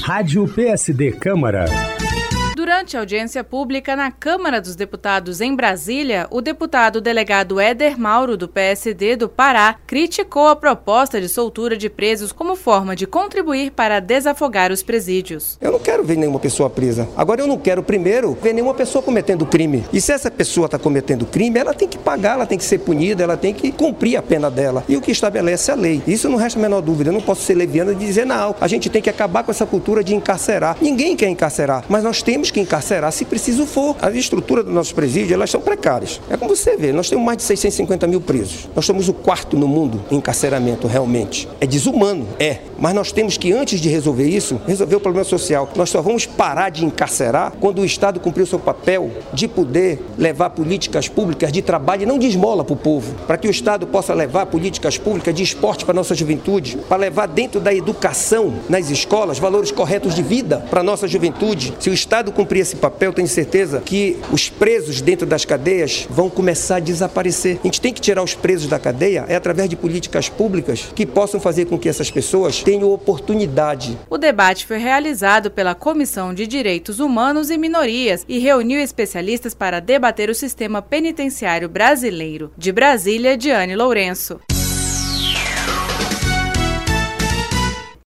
Rádio PSD Câmara. Durante a audiência pública na Câmara dos Deputados em Brasília, o deputado delegado Éder Mauro, do PSD do Pará, criticou a proposta de soltura de presos como forma de contribuir para desafogar os presídios. Eu não quero ver nenhuma pessoa presa. Agora, eu não quero, primeiro, ver nenhuma pessoa cometendo crime. E se essa pessoa está cometendo crime, ela tem que pagar, ela tem que ser punida, ela tem que cumprir a pena dela. E o que estabelece a lei. Isso não resta a menor dúvida. Eu não posso ser leviano e dizer, não, a gente tem que acabar com essa cultura de encarcerar. Ninguém quer encarcerar, mas nós temos que encarcerar se preciso for. A estrutura dos nossos presídios, elas são precárias. É como você vê, nós temos mais de 650 mil presos. Nós somos o quarto no mundo em encarceramento, realmente. É desumano, mas nós temos que, antes de resolver isso, resolver o problema social. Nós só vamos parar de encarcerar quando o Estado cumprir o seu papel de poder levar políticas públicas de trabalho e não de esmola para o povo. Para que o Estado possa levar políticas públicas de esporte para a nossa juventude, para levar dentro da educação, nas escolas, valores corretos de vida para a nossa juventude. Se o Estado cumprir esse papel, tenho certeza que os presos dentro das cadeias vão começar a desaparecer. A gente tem que tirar os presos da cadeia através de políticas públicas que possam fazer com que essas pessoas tenham oportunidade. O debate foi realizado pela Comissão de Direitos Humanos e Minorias e reuniu especialistas para debater o sistema penitenciário brasileiro. De Brasília, Diane Lourenço.